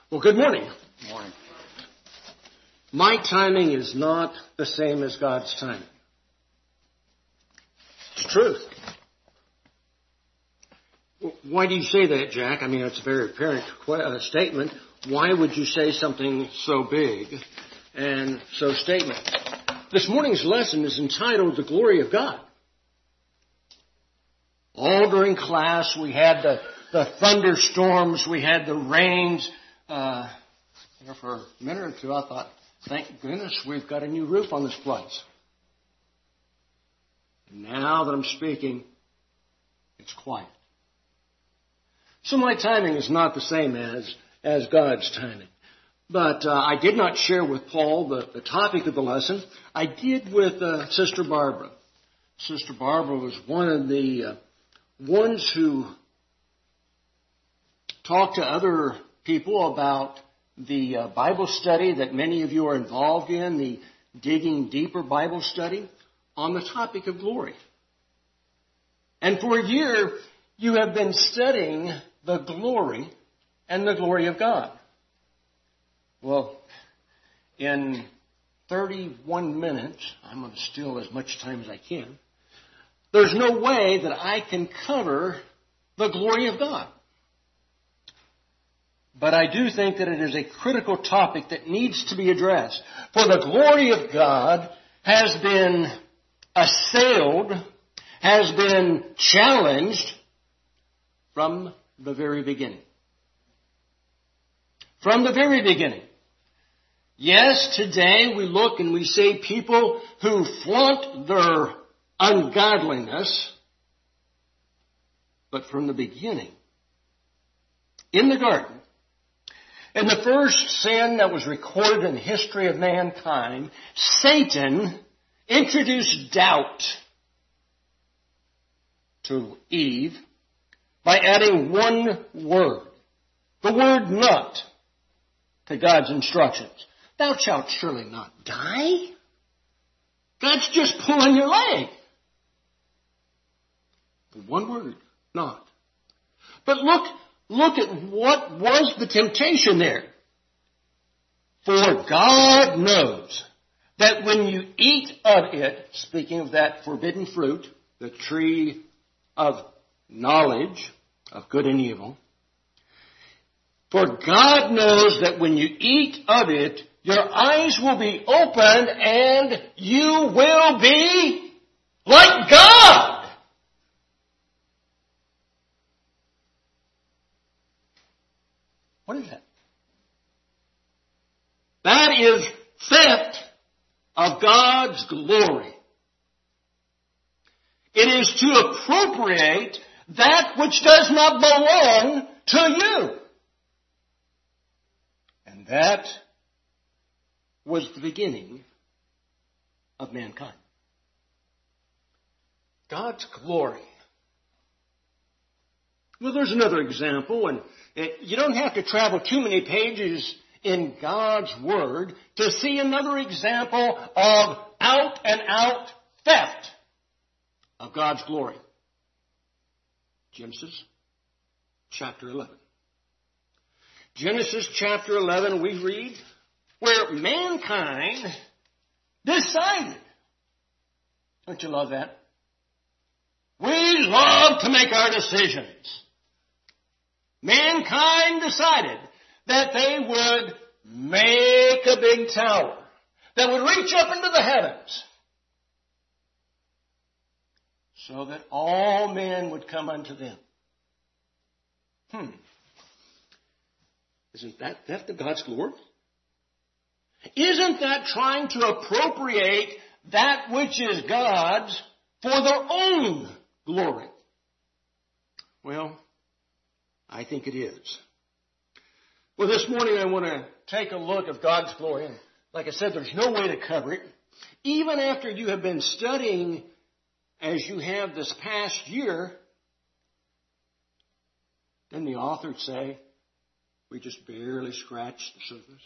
Well, good morning. Good morning. My timing is not the same as God's timing. It's the truth. Why do you say that, Jack? I mean, it's a very apparent statement. Why would you say something so big and so statement? This morning's lesson is entitled The Glory of God. All during class, we had the thunderstorms, we had the rains. For a minute or two, I thought, thank goodness we've got a new roof on this place. And now that I'm speaking, it's quiet. So my timing is not the same as God's timing. But I did not share with Paul the topic of the lesson. I did with Sister Barbara. Sister Barbara was one of the ones who talked to other people about the Bible study that many of you are involved in, the Digging Deeper Bible study, on the topic of glory. And for a year, you have been studying the glory and the glory of God. Well, in 31 minutes, I'm going to steal as much time as I can, there's no way that I can cover the glory of God. But I do think that it is a critical topic that needs to be addressed. For the glory of God has been assailed, has been challenged from the very beginning. From the very beginning. Yes, today we look and we see people who flaunt their ungodliness, but from the beginning, in the garden, in the first sin that was recorded in the history of mankind, Satan introduced doubt to Eve by adding one word, the word not, to God's instructions. Thou shalt surely not die. God's just pulling your leg. The one word, not. But look at what was the temptation there. For God knows that when you eat of it, speaking of that forbidden fruit, the tree of knowledge of good and evil, for God knows that when you eat of it, your eyes will be opened and you will be like God. What is that? That is theft of God's glory. It is to appropriate that which does not belong to you. And that was the beginning of mankind. God's glory. Well, there's another example, and you don't have to travel too many pages in God's Word to see another example of out-and-out theft of God's glory. Genesis chapter 11. Genesis chapter 11, we read where mankind decided. Don't you love that? We love to make our decisions. Mankind decided that they would make a big tower that would reach up into the heavens so that all men would come unto them. Isn't that theft of God's glory? Isn't that trying to appropriate that which is God's for their own glory? Well, I think it is. Well, this morning I want to take a look at God's glory. And like I said, there's no way to cover it. Even after you have been studying as you have this past year, then the author would say, we just barely scratched the surface.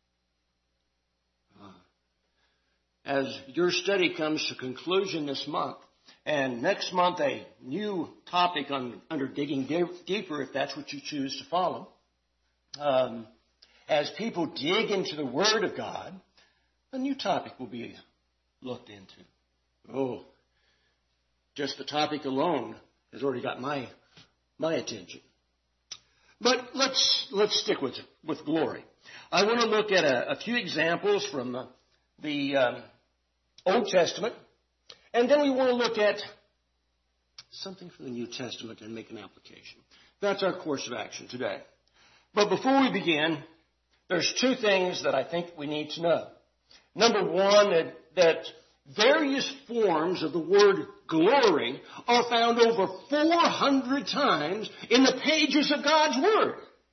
As your study comes to conclusion this month, and next month a new topic under Digging Deeper, if that's what you choose to follow, as people dig into the Word of God, a new topic will be looked into. Oh, just the topic alone has already got my attention. But let's stick with glory. I want to look at a few examples from the Old Testament, and then we want to look at something from the New Testament and make an application. That's our course of action today. But before we begin, there's two things that I think we need to know. Number one, that various forms of the word glory are found over 400 times in the pages of God's Word.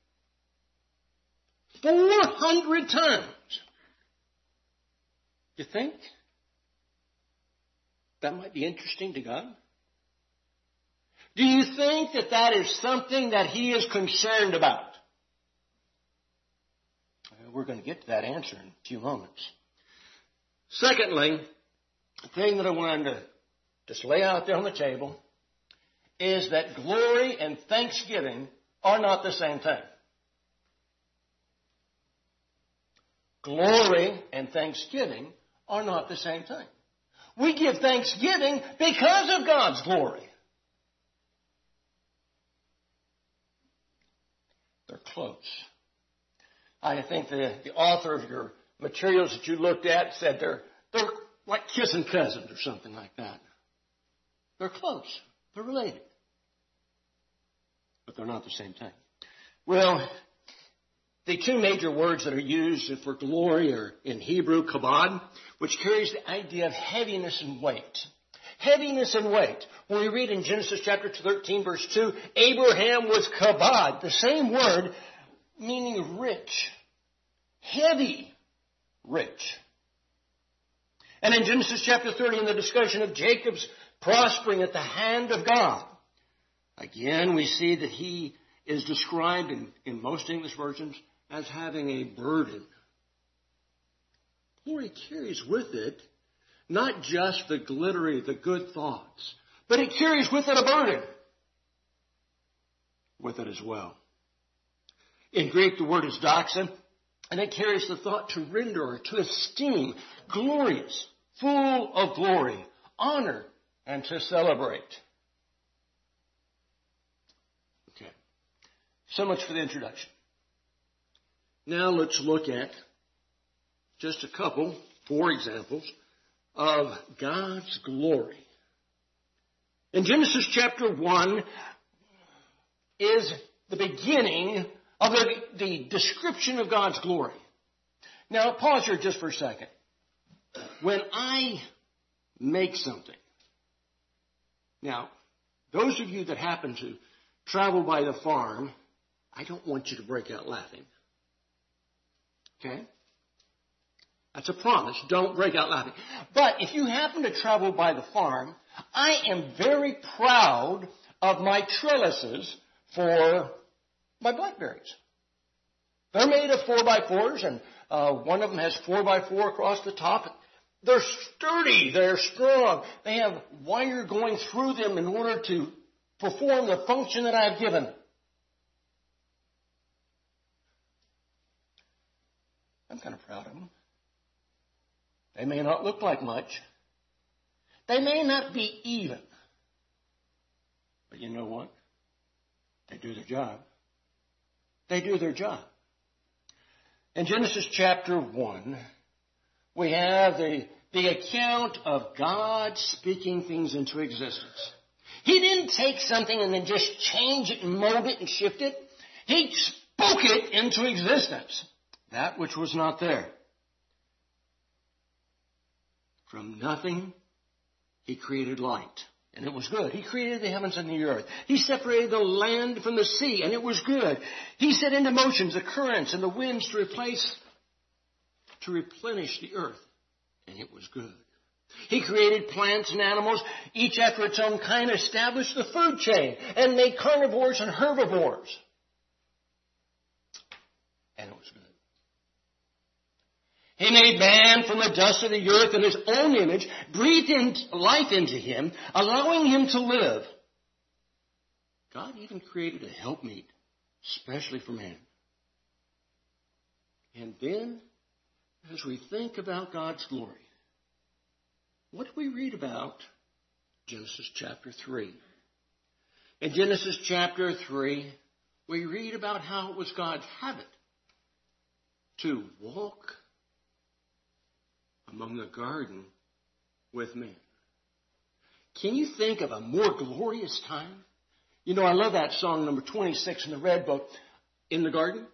400 times. You think that might be interesting to God? Do you think that is something that He is concerned about? We're going to get to that answer in a few moments. Secondly, the thing that I wanted to just lay out there on the table is that glory and thanksgiving are not the same thing. Glory and thanksgiving are not the same thing. We give thanksgiving because of God's glory. They're close. I think the author of your materials that you looked at said they're like kissing cousins or something like that. They're close. They're related. But they're not the same thing. Well, the two major words that are used for glory are in Hebrew, kabod, which carries the idea of heaviness and weight. Heaviness and weight. When we read in Genesis chapter 13, verse 2, Abraham was kabod, the same word meaning rich, heavy, rich. And in Genesis chapter 30, in the discussion of Jacob's prospering at the hand of God, again we see that he is described in most English versions as having a burden. Glory carries with it not just the glittery, the good thoughts, but it carries with it a burden with it as well. In Greek, the word is doxa, and it carries the thought to render or to esteem, glorious, full of glory, honor, and to celebrate. Okay. So much for the introduction. Now let's look at just a couple, 4 examples of God's glory. In Genesis chapter 1 is the beginning of the description of God's glory. Now, pause here just for a second. When I make something, now, those of you that happen to travel by the farm, I don't want you to break out laughing. Okay? That's a promise. Don't break out laughing. But if you happen to travel by the farm, I am very proud of my trellises for my blackberries. They're made of 4x4s, and one of them has 4x4 across the top. They're sturdy. They're strong. They have wire going through them in order to perform the function that I've given. I'm kind of proud of them. They may not look like much. They may not be even. But you know what? They do their job. They do their job. In Genesis chapter 1, we have the account of God speaking things into existence. He didn't take something and then just change it and mold it and shift it. He spoke it into existence. That which was not there. From nothing, He created light, and it was good. He created the heavens and the earth. He separated the land from the sea, and it was good. He set into motion the currents and the winds to replenish the earth, and it was good. He created plants and animals, each after its own kind, established the food chain, and made carnivores and herbivores. And it was good. He made man from the dust of the earth in His own image, breathed life into him, allowing him to live. God even created a helpmeet, especially for man. And then, as we think about God's glory, what do we read about? Genesis chapter 3. In Genesis chapter 3, we read about how it was God's habit to walk among the garden with men. Can you think of a more glorious time? You know, I love that song, number 26 in the Red Book. In the garden,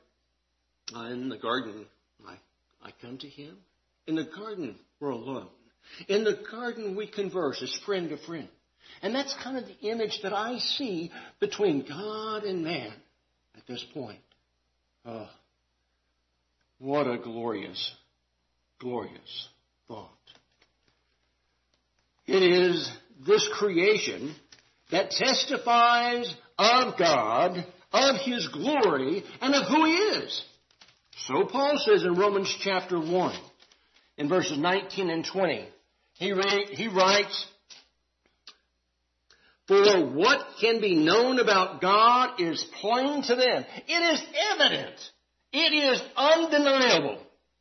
I come to him. In the garden, we're alone. In the garden, we converse as friend to friend. And that's kind of the image that I see between God and man at this point. Oh, what a glorious, glorious thought. It is this creation that testifies of God, of His glory, and of who He is. So Paul says in Romans chapter 1, in verses 19 and 20, he writes, "For what can be known about God is plain to them." It is evident. It is undeniable.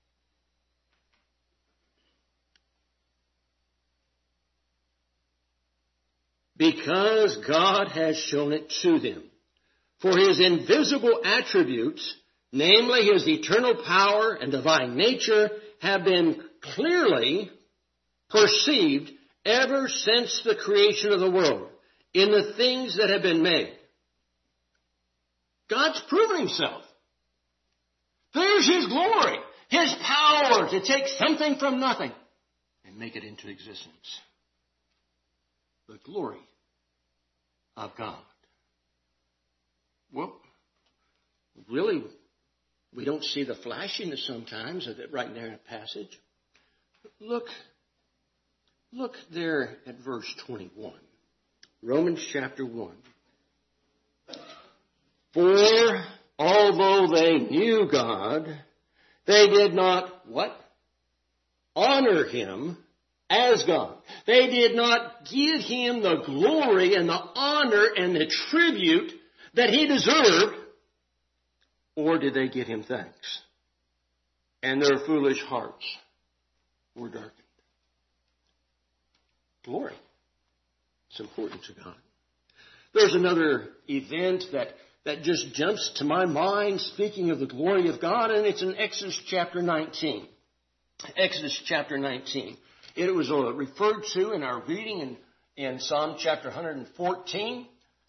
Because God has shown it to them. For His invisible attributes, namely His eternal power and divine nature, have been clearly perceived ever since the creation of the world in the things that have been made. God's proven Himself. There's His glory, His power to take something from nothing and make it into existence. The glory of God. Well, really, we don't see the flashiness sometimes of it right there in the passage. Look there at verse 21. Romans chapter 1. For although they knew God, they did not, what? Honor Him as God. They did not give Him the glory and the honor and the tribute that He deserved, or did they give Him thanks? And their foolish hearts were darkened. Glory. It's important to God. There's another event that just jumps to my mind, speaking of the glory of God, and it's in Exodus chapter 19. Exodus chapter 19. It was referred to in our reading in Psalm chapter 114.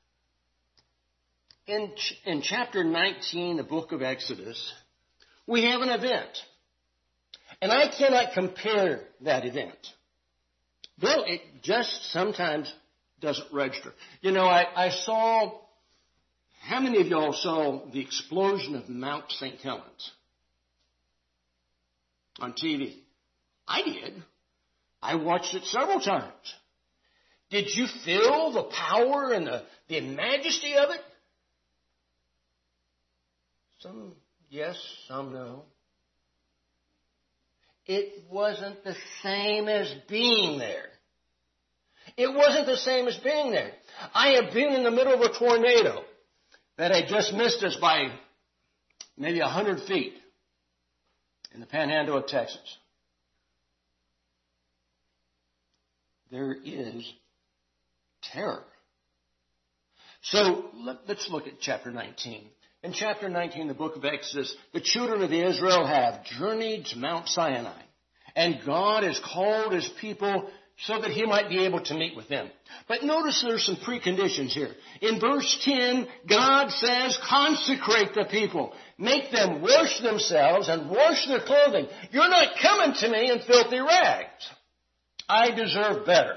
In chapter 19, the book of Exodus, we have an event. And I cannot compare that event. Well, it just sometimes doesn't register. You know, I saw, how many of y'all saw the explosion of Mount St. Helens on TV? I did. I watched it several times. Did you feel the power and the majesty of it? Some yes, some no. It wasn't the same as being there. It wasn't the same as being there. I have been in the middle of a tornado that had just missed us by maybe 100 feet in the panhandle of Texas. There is terror. So let's look at chapter 19. In chapter 19, the book of Exodus, the children of Israel have journeyed to Mount Sinai. And God has called His people so that He might be able to meet with them. But notice there's some preconditions here. In verse 10, God says, consecrate the people. Make them wash themselves and wash their clothing. You're not coming to me in filthy rags. I deserve better.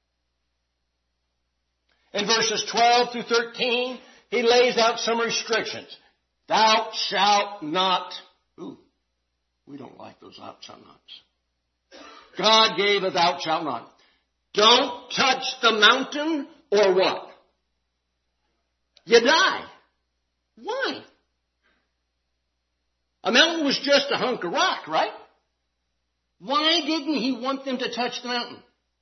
In verses 12 through 13, He lays out some restrictions. Thou shalt not. Ooh, we don't like those thou shalt nots. God gave a thou shalt not. Don't touch the mountain or what? You die. Why? A mountain was just a hunk of rock, right? Why didn't He want them to touch the mountain?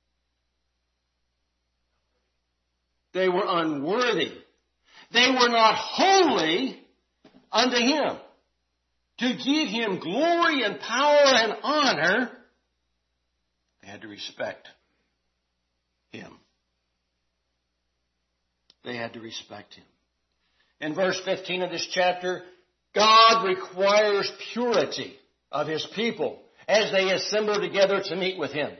They were unworthy. They were not holy unto Him. to give Him glory and power and honor, they had to respect Him. They had to respect Him. In verse 15 of this chapter, God requires purity of His people as they assemble together to meet with Him.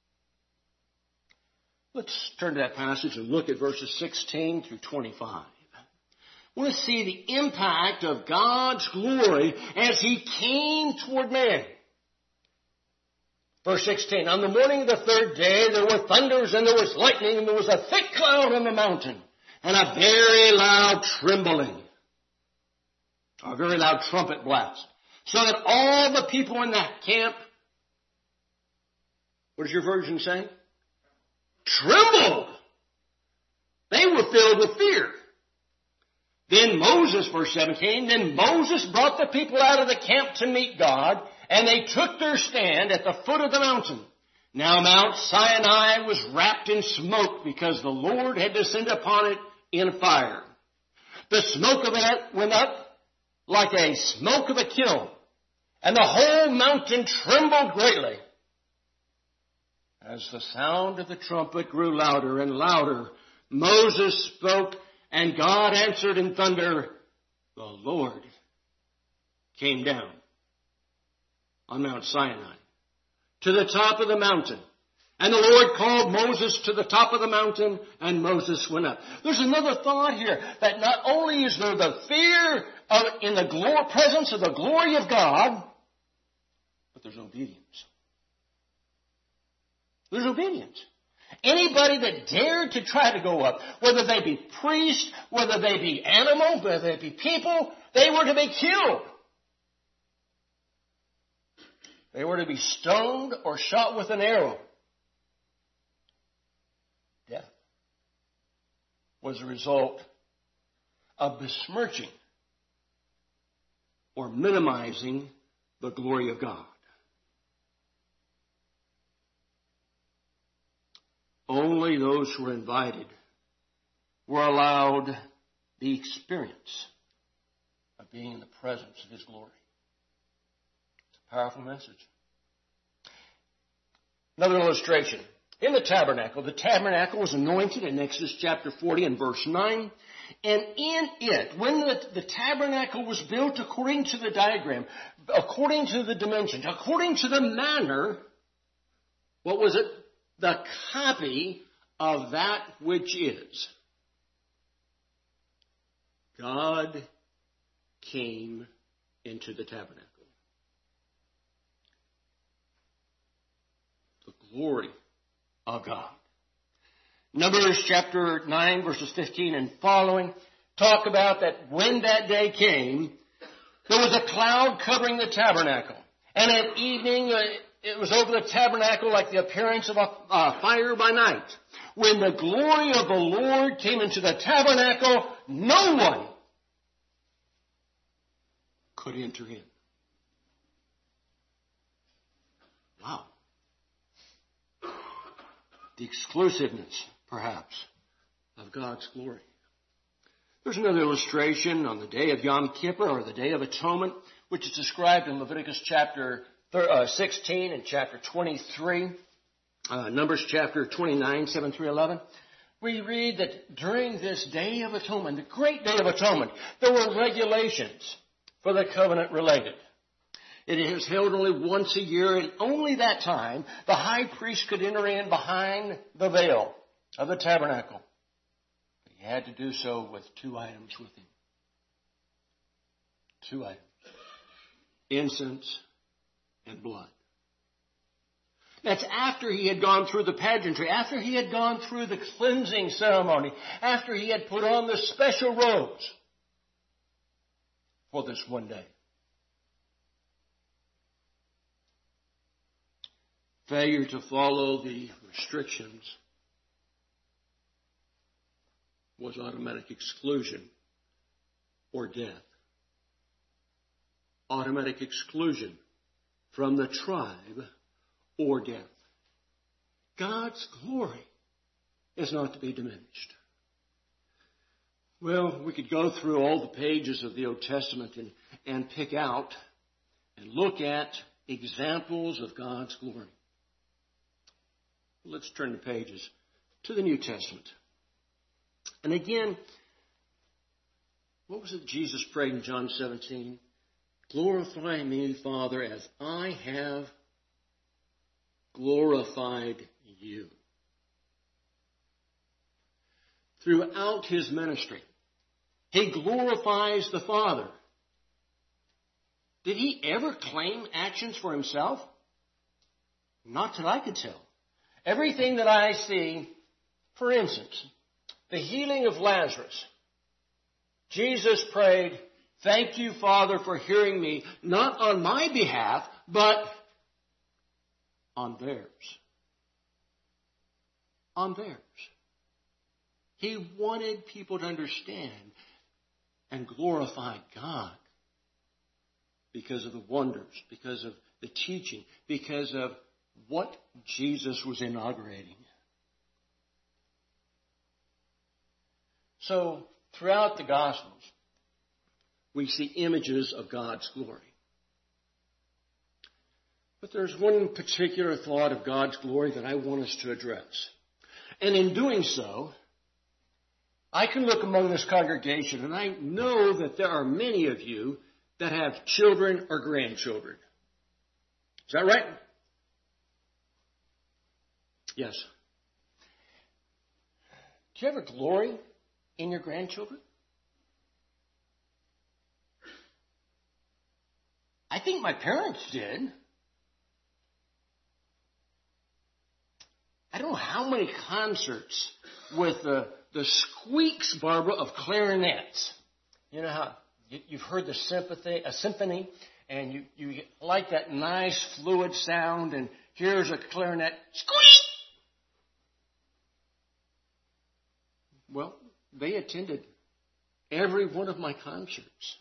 Let's turn to that passage and look at verses 16 through 25. We want to see the impact of God's glory as He came toward man. Verse 16, on the morning of the third day there were thunders and there was lightning and there was a thick cloud on the mountain and a very loud trembling, a very loud trumpet blast, so that all the people in that camp, what does your version say? Trembled. They were filled with fear. Then Moses, verse 17, then Moses brought the people out of the camp to meet God, and they took their stand at the foot of the mountain. Now Mount Sinai was wrapped in smoke because the Lord had descended upon it in fire. The smoke of it went up like a smoke of a kiln, and the whole mountain trembled greatly. As the sound of the trumpet grew louder and louder, Moses spoke, and God answered in thunder. The Lord came down on Mount Sinai to the top of the mountain. And the Lord called Moses to the top of the mountain, and Moses went up. There's another thought here, that not only is there the fear in the presence of the glory of God, but there's obedience. There's obedience. Anybody that dared to try to go up, whether they be priests, whether they be animals, whether they be people, they were to be killed. They were to be stoned or shot with an arrow. Death was a result of besmirching or minimizing the glory of God. Only those who were invited were allowed the experience of being in the presence of His glory. It's a powerful message. Another illustration. In the tabernacle was anointed in Exodus chapter 40 and verse 9. And in it, when the tabernacle was built according to the diagram, according to the dimensions, according to the manner, what was it? The copy of that which is. God came into the tabernacle. The glory of God. Numbers chapter 9 verses 15 and following talk about that when that day came, there was a cloud covering the tabernacle. And at evening, it was over the tabernacle like the appearance of a fire by night. When the glory of the Lord came into the tabernacle, no one could enter in. Wow. The exclusiveness, perhaps, of God's glory. There's another illustration on the day of Yom Kippur, or the Day of Atonement, which is described in Leviticus chapter 16 and chapter 23, Numbers chapter 29, 7 through 11. We read that during this Day of Atonement, the great Day of Atonement, there were regulations for the covenant related. It is held only once a year, and only that time the high priest could enter in behind the veil of the tabernacle. But he had to do so with two items with him. Two items. Incense and blood. That's after he had gone through the pageantry, after he had gone through the cleansing ceremony, after he had put on the special robes for this one day. Failure to follow the restrictions was automatic exclusion or death. Automatic exclusion from the tribe or death. God's glory is not to be diminished. Well, we could go through all the pages of the Old Testament and pick out and look at examples of God's glory. Let's turn the pages to the New Testament. And again, what was it Jesus prayed in John 17? Glorify me, Father, as I have glorified you. Throughout his ministry, he glorifies the Father. Did he ever claim actions for himself? Not that I could tell. Everything that I see, for instance, the healing of Lazarus, Jesus prayed, thank you, Father, for hearing me, not on my behalf, but on theirs. On theirs. He wanted people to understand and glorify God because of the wonders, because of the teaching, because of what Jesus was inaugurating. So, throughout the Gospels, we see images of God's glory. But there's one particular thought of God's glory that I want us to address. And in doing so, I can look among this congregation, and I know that there are many of you that have children or grandchildren. Is that right? Yes. Do you ever glory in your grandchildren? I think my parents did. I don't know how many concerts with the squeaks, Barbara, of clarinets. You know how you've heard a symphony, and you like that nice fluid sound, and here's a clarinet, squeak! Well, they attended every one of my concerts.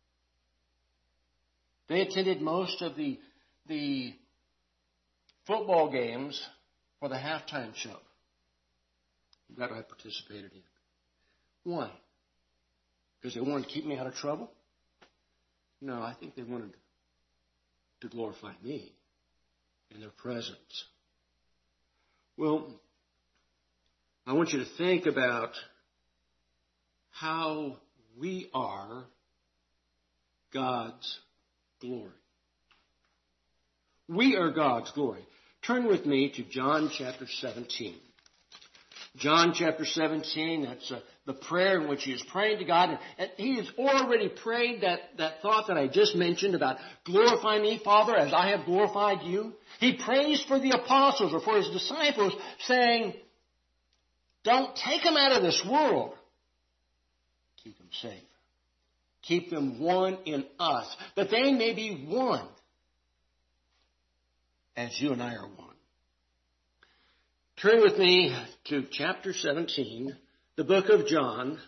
They attended most of the football games for the halftime show that I participated in. Why? Because they wanted to keep me out of trouble? No, I think they wanted to glorify me in their presence. Well, I want you to think about how we are God's glory. We are God's glory. Turn with me to John chapter 17. John chapter 17, that's the prayer in which he is praying to God. And he has already prayed that thought that I just mentioned about glorify me, Father, as I have glorified you. He prays for the apostles or for his disciples, saying, don't take them out of this world. Keep them safe. Keep them one in us, that they may be one as you and I are one. Turn with me to chapter 17, the book of John.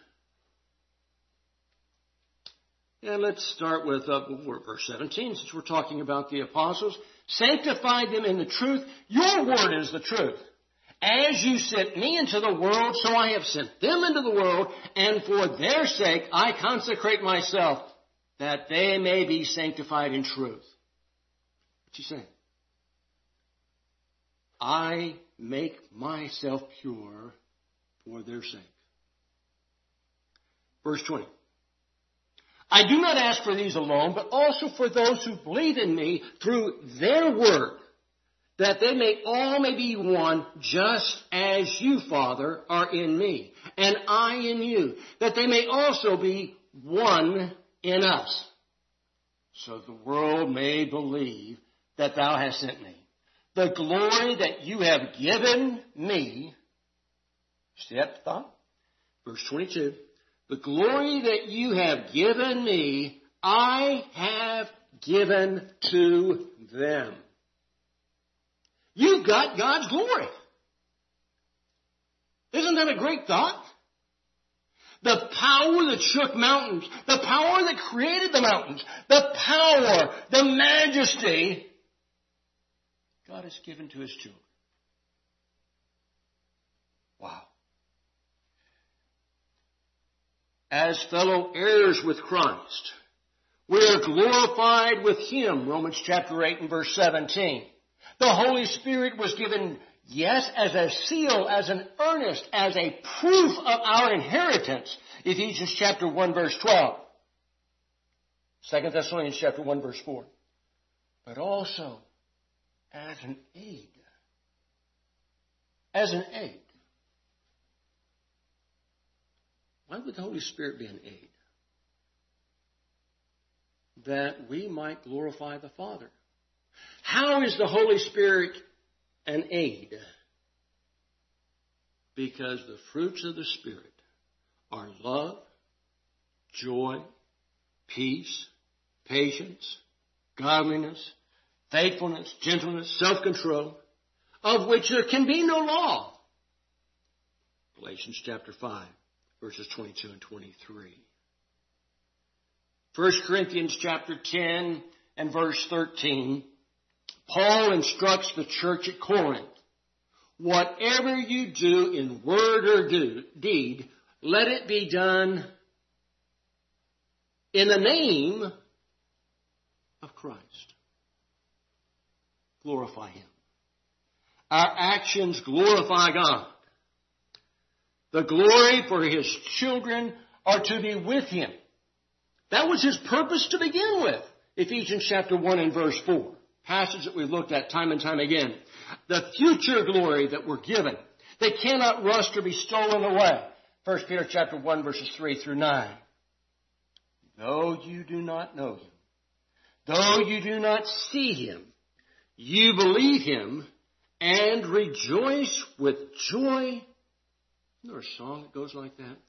And let's start with verse 17, since we're talking about the apostles. Sanctify them in the truth. Your word is the truth. As you sent me into the world, so I have sent them into the world, and for their sake I consecrate myself, that they may be sanctified in truth. What's he saying? I make myself pure for their sake. Verse 20. I do not ask for these alone, but also for those who believe in me through their word, that they may all be one, just as you, Father, are in me, and I in you, that they may also be one in us, so the world may believe that thou hast sent me. The glory that you have given me, see that thought? Verse 22, the glory that you have given me, I have given to them. You've got God's glory. Isn't that a great thought? The power that shook mountains, the power that created the mountains, the power, the majesty, God has given to his children. Wow. As fellow heirs with Christ, We are glorified with Him, Romans chapter 8 and verse 17. The Holy Spirit was given, yes, as a seal, as an earnest, as a proof of our inheritance, Ephesians chapter 1 verse 12. 2 Thessalonians chapter 1 verse 4. But also as an aid. As an aid. Why would the Holy Spirit be an aid? That we might glorify the Father. How is the Holy Spirit an aid? Because the fruits of the Spirit are love, joy, peace, patience, godliness, faithfulness, gentleness, self-control, of which there can be no law. Galatians chapter 5, verses 22 and 23. 1 Corinthians chapter 10 and verse 13, Paul instructs the church at Corinth, whatever you do in word or deed, let it be done in the name of Christ. Glorify Him. Our actions glorify God. The glory for His children are to be with Him. That was His purpose to begin with. Ephesians chapter 1 and verse 4. Passage that we've looked at time and time again. The future glory that we're given. They cannot rust or be stolen away. 1 Peter chapter 1 verses 3 through 9. Though you do not know Him, though you do not see Him, you believe Him and rejoice with joy. Isn't there a song that goes like that?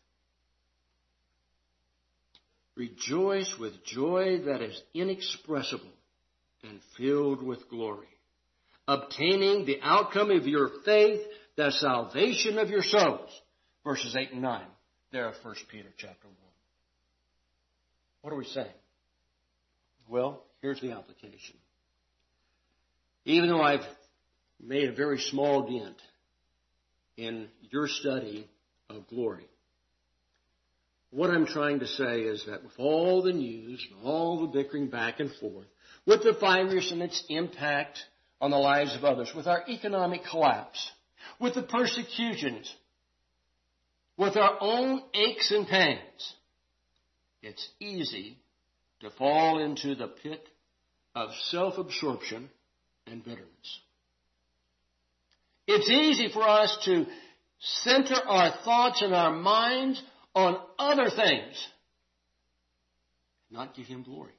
Rejoice with joy that is inexpressible and filled with glory, obtaining the outcome of your faith, the salvation of your souls. Verses 8 and 9 there of 1 Peter chapter 1. What are we saying? Well, here's the application. Even though I've made a very small dent in your study of glory, what I'm trying to say is that with all the news and all the bickering back and forth, with the virus and its impact on the lives of others, with our economic collapse, with the persecutions, with our own aches and pains, it's easy to fall into the pit of self-absorption and bitterness. It's easy for us to center our thoughts and our minds on other things, not give Him glory.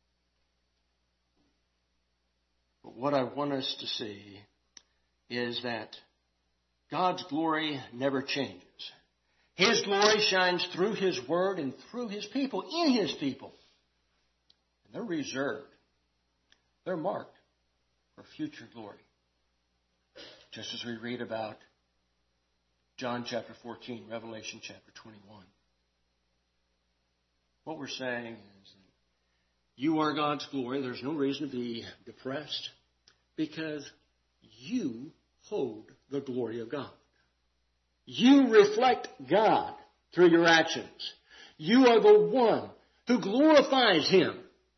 But what I want us to see is that God's glory never changes. His glory shines through His Word and through His people, in His people. And they're reserved. They're marked for future glory. Just as we read about John chapter 14, Revelation chapter 21. What we're saying is that you are God's glory. There's no reason to be depressed because you hold the glory of God. You reflect God through your actions. You are the one who glorifies Him,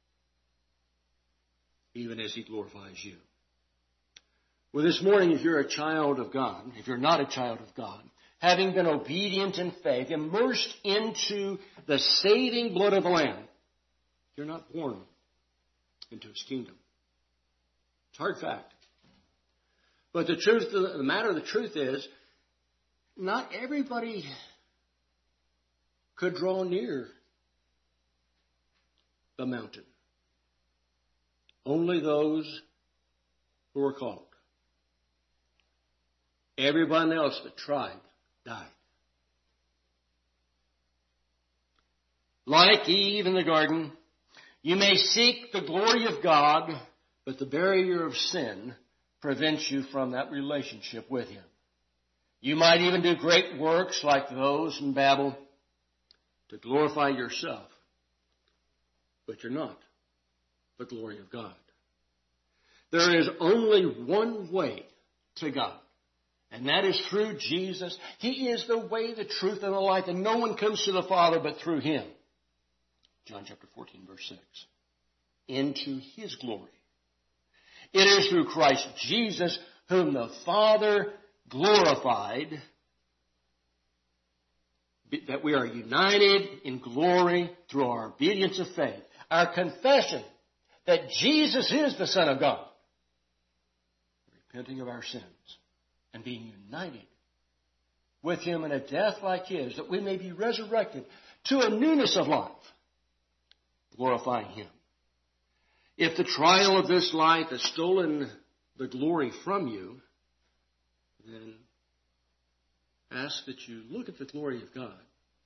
even as He glorifies you. Well, this morning, if you're a child of God, if you're not a child of God, having been obedient in faith, immersed into the saving blood of the Lamb, you're not born into His kingdom. It's a hard fact. But the truth of the matter, the truth is, not everybody could draw near the mountain. Only those who were called. Everyone else that tried died. Like Eve in the garden, you may seek the glory of God, but the barrier of sin prevents you from that relationship with Him. You might even do great works like those in Babel to glorify yourself, but you're not the glory of God. There is only one way to God, and that is through Jesus. He is the way, the truth, and the life, and no one comes to the Father but through Him. John chapter 14, verse 6. Into His glory. It is through Christ Jesus whom the Father glorified that we are united in glory through our obedience of faith. Our confession that Jesus is the Son of God. Repenting of our sins and being united with Him in a death like His, that we may be resurrected to a newness of life, glorifying Him. If the trial of this life has stolen the glory from you, then ask that you look at the glory of God.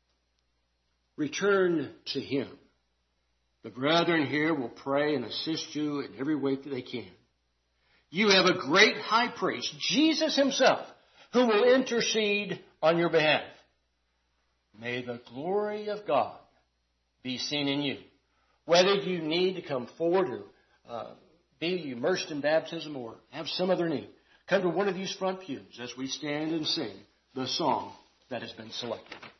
Return to Him. The brethren here will pray and assist you in every way that they can. You have a great high priest, Jesus Himself, who will intercede on your behalf. May the glory of God be seen in you. Whether you need to come forward or be immersed in baptism or have some other need, come to one of these front pews as we stand and sing the song that has been selected.